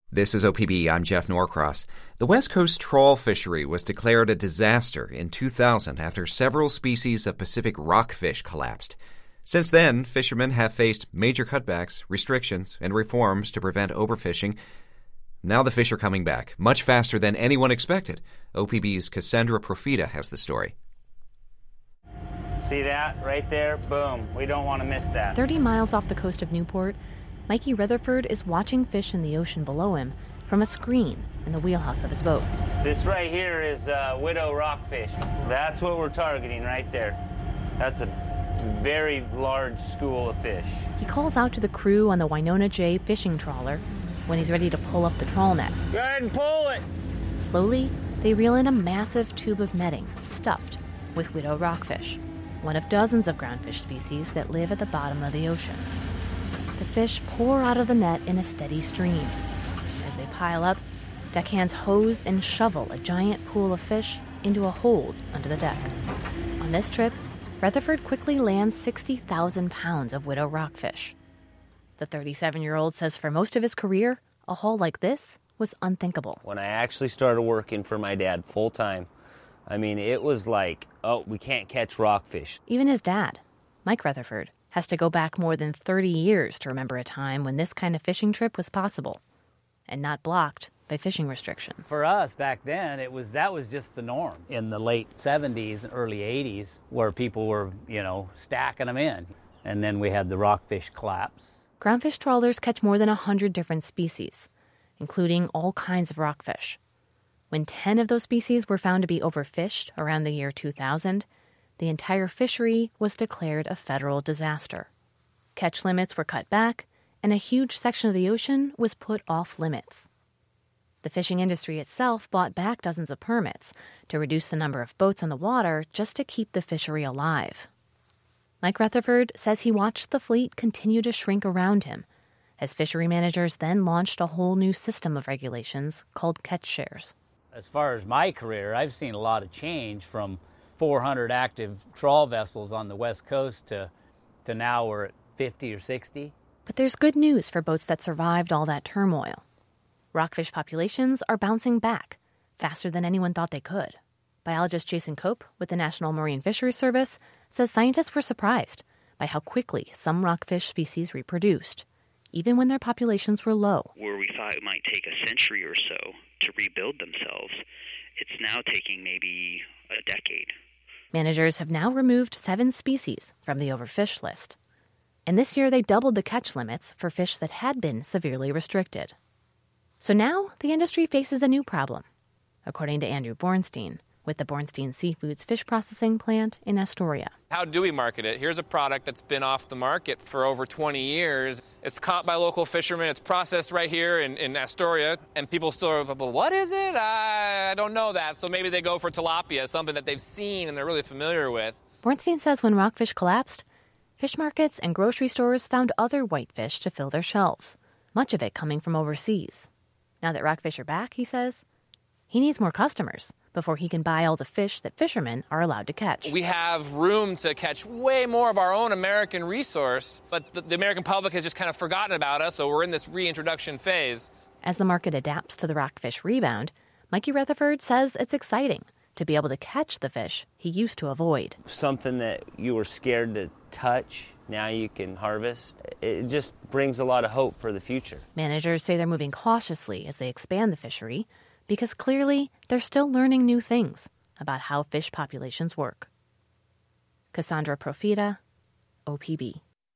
This is OPB. I'm Jeff Norcross. The West Coast trawl fishery was declared a disaster in 2000 after several species of Pacific rockfish collapsed. Since then, fishermen have faced major cutbacks, restrictions, and reforms to prevent overfishing. Now the fish are coming back, much faster than anyone expected. OPB's Cassandra Profita has the story. See that right there? Boom. We don't want to miss that. 30 miles off the coast of Newport, Mikey Rutherford is watching fish in the ocean below him from a screen in the wheelhouse of his boat. This right here is widow rockfish. That's what we're targeting right there. That's a very large school of fish. He calls out to the crew on the Winona J fishing trawler when he's ready to pull up the trawl net. Go ahead and pull it! Slowly, they reel in a massive tube of netting stuffed with widow rockfish, one of dozens of groundfish species that live at the bottom of the ocean. The fish pour out of the net in a steady stream. As they pile up, deckhands hose and shovel a giant pool of fish into a hold under the deck. On this trip, Rutherford quickly lands 60,000 pounds of widow rockfish. The 37-year-old says for most of his career, a haul like this was unthinkable. When I actually started working for my dad full-time, it was like, oh, we can't catch rockfish. Even his dad, Mike Rutherford, has to go back more than 30 years to remember a time when this kind of fishing trip was possible and not blocked by fishing restrictions. For us back then, that was just the norm. In the late 70s and early 80s, where people were, stacking them in. And then we had the rockfish collapse. Groundfish trawlers catch more than 100 different species, including all kinds of rockfish. When 10 of those species were found to be overfished around the year 2000, the entire fishery was declared a federal disaster. Catch limits were cut back, and a huge section of the ocean was put off limits. The fishing industry itself bought back dozens of permits to reduce the number of boats on the water just to keep the fishery alive. Mike Rutherford says he watched the fleet continue to shrink around him as fishery managers then launched a whole new system of regulations called catch shares. As far as my career, I've seen a lot of change from 400 active trawl vessels on the West Coast to now we're at 50 or 60. But there's good news for boats that survived all that turmoil. Rockfish populations are bouncing back faster than anyone thought they could. Biologist Jason Cope with the National Marine Fisheries Service says scientists were surprised by how quickly some rockfish species reproduced, even when their populations were low. Where we thought it might take a century or so to rebuild themselves, it's now taking maybe a decade. Managers have now removed 7 species from the overfished list. And this year they doubled the catch limits for fish that had been severely restricted. So now the industry faces a new problem, according to Andrew Bornstein with the Bornstein Seafoods fish processing plant in Astoria. How do we market it? Here's a product that's been off the market for over 20 years. It's caught by local fishermen. It's processed right here in Astoria. And people still are, well, what is it? I don't know that. So maybe they go for tilapia, something that they've seen and they're really familiar with. Bornstein says when rockfish collapsed, fish markets and grocery stores found other whitefish to fill their shelves, much of it coming from overseas. Now that rockfish are back, he says, he needs more customers before he can buy all the fish that fishermen are allowed to catch. We have room to catch way more of our own American resource, but the American public has just kind of forgotten about us, so we're in this reintroduction phase. As the market adapts to the rockfish rebound, Mikey Rutherford says it's exciting to be able to catch the fish he used to avoid. Something that you were scared to touch, now you can harvest. It just brings a lot of hope for the future. Managers say they're moving cautiously as they expand the fishery, because clearly they're still learning new things about how fish populations work. Cassandra Profita, OPB.